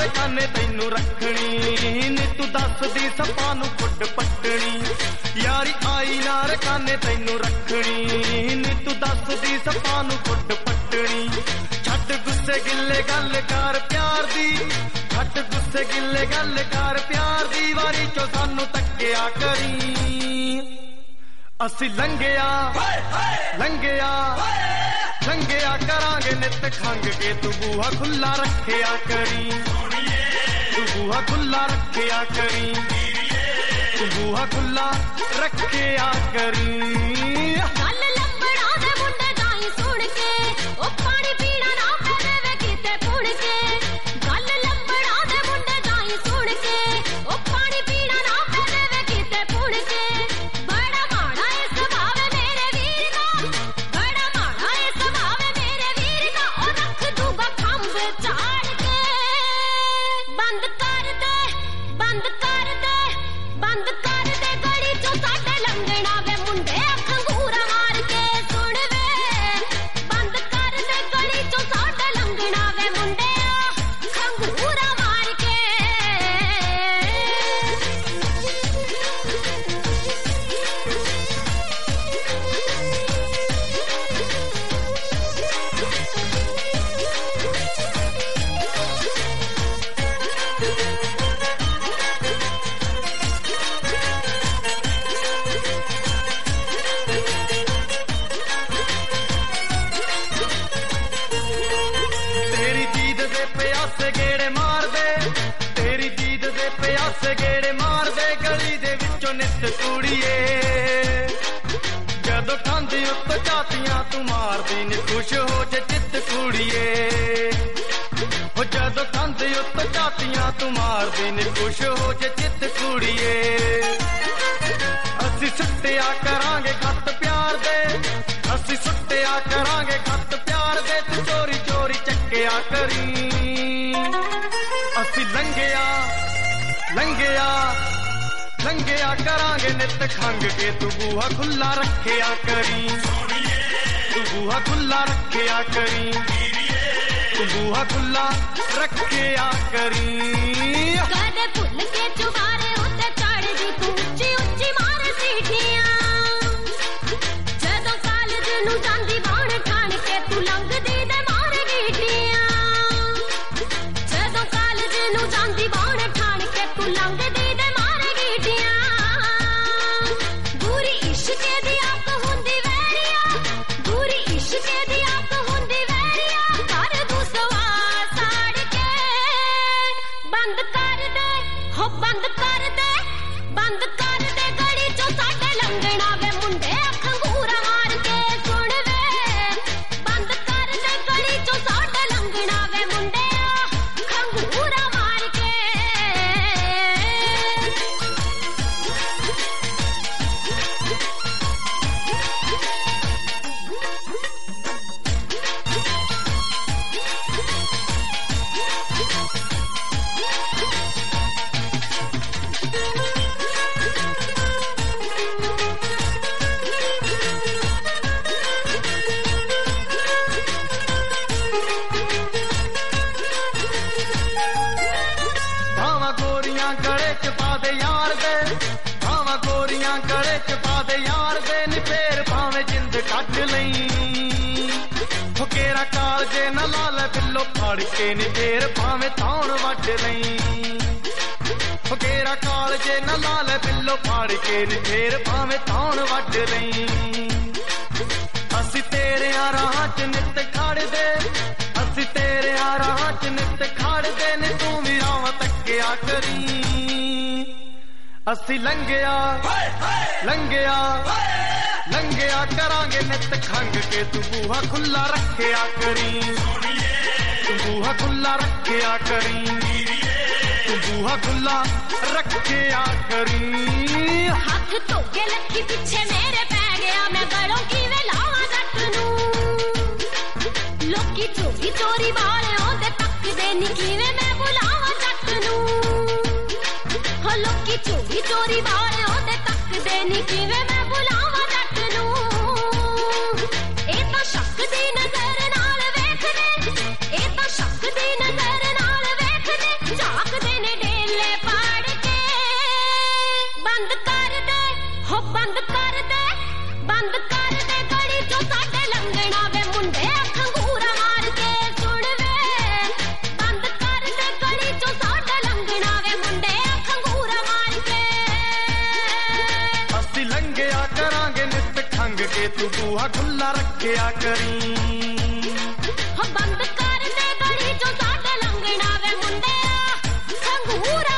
काने तैनू रखनी नी तू दसदी सपां नू कुट पट्टनी यारी आई नार काने तैनू रखनी नी तू दसदी सपां नू कुट पट्टनी छड्ड गुस्से गिले गल कर प्यार दी छड्ड गुस्से गिले गल कर प्यार दी वारी चो सानू तक्किया करी असी लंघिया लंघिया लंघिया करांगे नित खंग के तू बूहा खुला रखिया करी तू बूहा खुला रखिया करी तू बूहा खुला रखिया करी गल लंबड़ा दे मुंडे दाई सुन के ओ पानी पीना ना पवे किते पुण के गल लंबड़ा दे मुंडे दाई सुन के ओ पानी पीना ना पवे किते पुण के बड़ा माड़ा ए स्वभाव मेरे वीर का बड़ा माड़ा ए स्वभाव मेरे वीर का ओ रख दूंगा खंभ चाड़ के बंद कर दे बंद कर दे बंद कर दे गली चो साडे लंघना वे मुंडे खंगूरा मार के सुन वे बंद कर दे गली चो साडे लंघना वे मुंडे खंगूरा मार के तेरी दीद दे प्यासे गेड़े मार दे तेरी दीद दे प्यासे गेड़े मार दे गली दे विचों नित कुड़िए जदों खांदी उत्त जातियां तू मार दी नी खुश हो जे चित कुड़िए हो जदों खांदी उत्त जातियां तू मार दी नी खुश हो जे चित कुड़िए असी सुट्टिया करांगे खत प्यार दे असी सुट्टिया करांगे खत प्यार दे तू चोरी चोरी चक्किया करी असी लंघिया लंघिया लंघिया करांगे नित खंग के तू बूहा खुला रखिया करी तू बूहा खुला रखिया करी तू बूहा खुला रखिया करी कदे भुल के चुबारे उत्ते चढ़ दी तू ऊंची ऊंची मार सीढ़ियां जदों कॉलेज नू जांदी बाण ठाण के तू लंघदी दे मार गीटियां जदों कॉलेज नू जांदी बाण ठाण के तू लंघदी दे मार गीटियां बुरी इश्क दी आक हुंदी वैरिया बुरी इश्क दी आक हुंदी वैरिया कर दू सवार साड़ के बंद कर दे हो बंद कर दे गली चो साडे लंघना वे मुंडे खंगूरा मार के सुन वे बंद कर दे गली चो साडे लंघना वे मुंडे खंगूरा मार के भावा गोरियां गले च पा दे यार दे भावा गोरियां गले च पा दे यार दे नी फेर भावे जिंद कट लई फकेरा कालजे न लाल बिल्लो फड़ के नी फेर भावे तौण वट लई फकेरा कालजे न लाल बिल्लो फड़ के नी फेर भावे तौण वट लई असी तेरे राह च नित खड़ दे असी तेरे राह च नित खड़ दे नी तू भी राह तक्किया करी असी लंघिया लंघिया लंघिया करांगे नित खंग के तू बूहा खुला रखिया करी तू बूहा खुला रखिया करी तू बूहा खुला रखिया करी हाथ धो के लखी पीछे मेरे पै गया मैं गलों की वे लावा जट नू लोकी चोरी चोरी बाले ओदे तक दे निकी वे मैं बुलावा जट नू हो लोकी चोरी चोरी बाले ओदे तक दे निकी वे मैं बुलावा जट नू ए तां शक दी नजर नाल वेख दे ए तां शक दी नजर नाल वेख दे ਤੂੰ ਬੂਹਾ ਖੁੱਲਾ ਰੱਖਿਆ ਕਰੀ। ਬੰਦ ਕਰ ਦੇ ਗਲੀ ਚੋਂ ਸਾਡੇ ਲੰਘਣਾ ਵੇ ਮੁੰਡਿਆ, ਸੰਗੂਰਾ